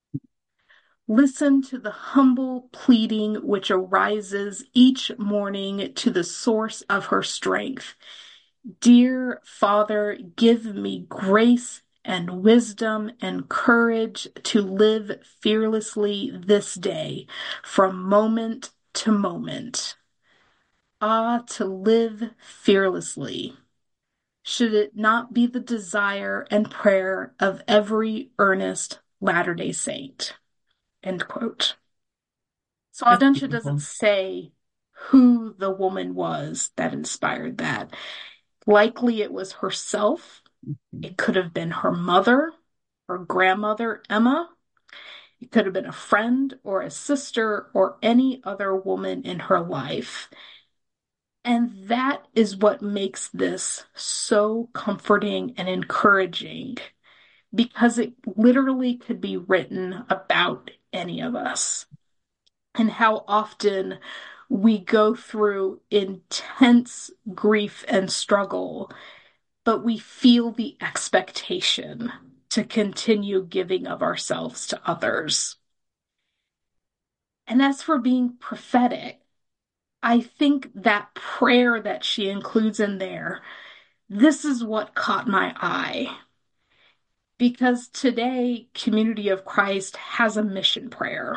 Listen to the humble pleading which arises each morning to the source of her strength. Dear Father, give me grace and wisdom and courage to live fearlessly this day, from moment to moment. Ah, to live fearlessly. Should it not be the desire and prayer of every earnest Latter-day Saint? End quote. So That's Audentia doesn't beautiful. say who the woman was that inspired that. Likely it was herself. It could have been her mother, her grandmother, Emma. It could have been a friend or a sister or any other woman in her life. And that is what makes this so comforting and encouraging, because it literally could be written about any of us, and how often we go through intense grief and struggle, but we feel the expectation to continue giving of ourselves to others. And as for being prophetic, I think that prayer that she includes in there, this is what caught my eye. Because today, Community of Christ has a mission prayer.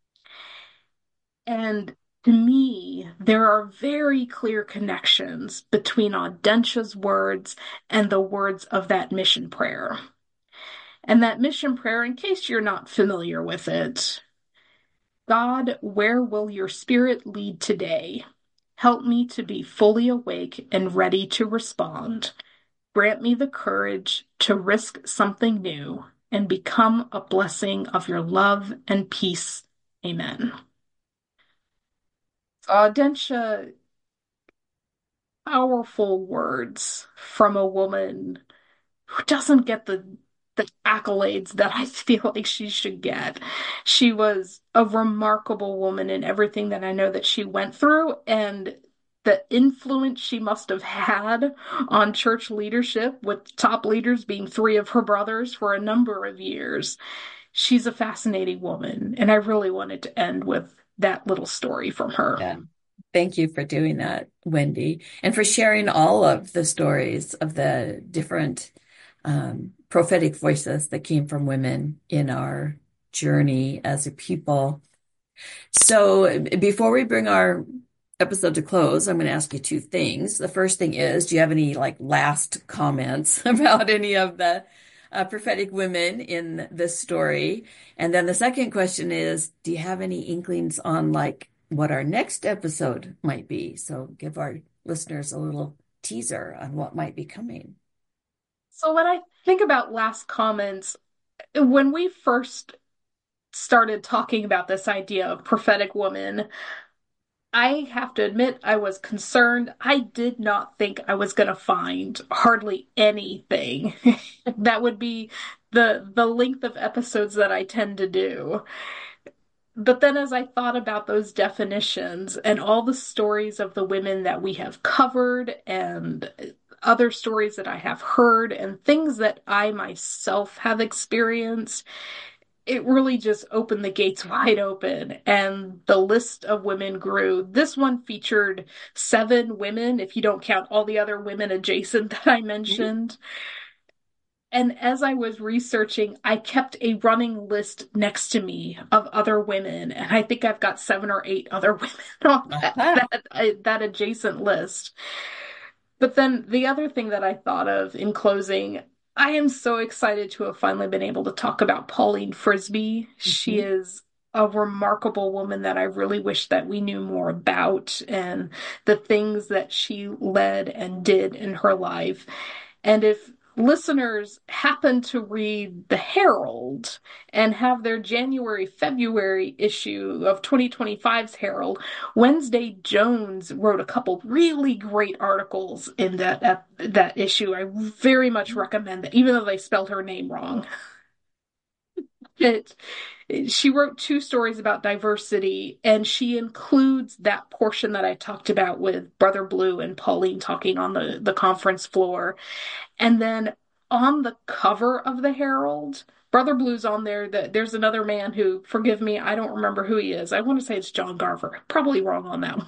And to me, there are very clear connections between Audentia's words and the words of that mission prayer. And that mission prayer, in case you're not familiar with it, God, where will your spirit lead today? Help me to be fully awake and ready to respond. Grant me the courage to risk something new and become a blessing of your love and peace. Amen. Audentia, powerful words from a woman who doesn't get the the accolades that I feel like she should get. She was a remarkable woman in everything that I know that she went through, and the influence she must have had on church leadership, with top leaders being three of her brothers for a number of years. She's a fascinating woman, and I really wanted to end with that little story from her. Yeah. Thank you for doing that, Wendy, and for sharing all of the stories of the different um, prophetic voices that came from women in our journey as a people. So before we bring our episode to close, I'm going to ask you two things. The first thing is, do you have any like last comments about any of the uh, prophetic women in this story? And then the second question is, do you have any inklings on like what our next episode might be? So give our listeners a little teaser on what might be coming. So when I think about last comments, when we first started talking about this idea of prophetic woman, I have to admit I was concerned. I did not think I was going to find hardly anything that would be the the length of episodes that I tend to do. But then as I thought about those definitions and all the stories of the women that we have covered and other stories that I have heard and things that I myself have experienced, it really just opened the gates wide open and the list of women grew. This one featured seven women, if you don't count all the other women adjacent that I mentioned. And as I was researching, I kept a running list next to me of other women, and I think I've got seven or eight other women on that Uh-huh. that, uh, that adjacent list. But then the other thing that I thought of in closing, I am so excited to have finally been able to talk about Pauline Frisbee. She Mhm. is a remarkable woman that I really wish that we knew more about and the things that she led and did in her life. And if listeners happen to read the Herald and have their January February issue of twenty twenty-five's Herald, Wednesday Jones wrote a couple really great articles in that that, that issue. I very much recommend that, even though they spelled her name wrong. It, she wrote two stories about diversity, and she includes that portion that I talked about with Brother Blue and Pauline talking on the, the conference floor. And then on the cover of the Herald, Brother Blue's on there. That there's another man who, forgive me, I don't remember who he is. I want to say it's John Garver. Probably wrong on that one.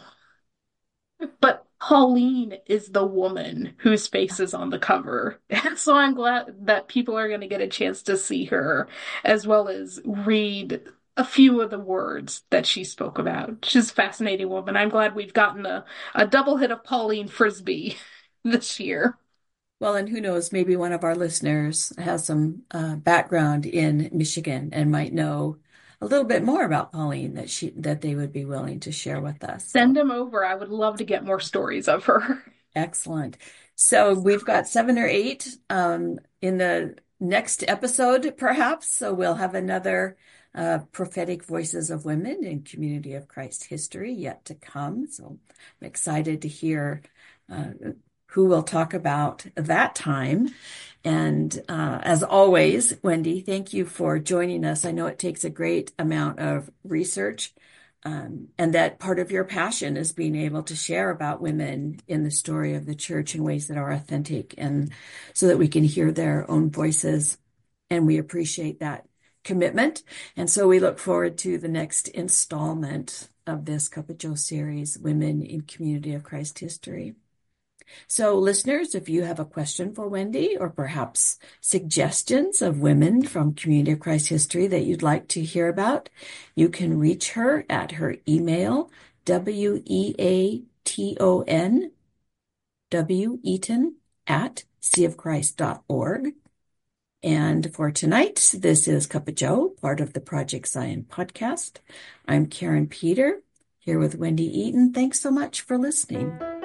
But Pauline is the woman whose face is on the cover. And so I'm glad that people are going to get a chance to see her as well as read a few of the words that she spoke about. She's a fascinating woman. I'm glad we've gotten a, a double hit of Pauline Frisbee this year. Well, and who knows, maybe one of our listeners has some uh, background in Michigan and might know a little bit more about Pauline that she that they would be willing to share with us. So Send him over. I would love to get more stories of her. excellent. So we've got seven or eight um, in the next episode, perhaps. So we'll have another uh, prophetic voices of women in Community of Christ history yet to come. So I'm excited to hear uh, who we'll talk about that time. And uh, as always, Wendy, thank you for joining us. I know it takes a great amount of research, um, and that part of your passion is being able to share about women in the story of the church in ways that are authentic and so that we can hear their own voices. And we appreciate that commitment. And so we look forward to the next installment of this Cup of Joe series, Women in Community of Christ History. So, listeners, if you have a question for Wendy or perhaps suggestions of women from Community of Christ history that you'd like to hear about, you can reach her at her email, W E A T O N, W Eaton at seaofchrist dot org. And for tonight, this is Cup of Joe, part of the Project Zion podcast. I'm Karen Peter, here with Wendy Eaton. Thanks so much for listening.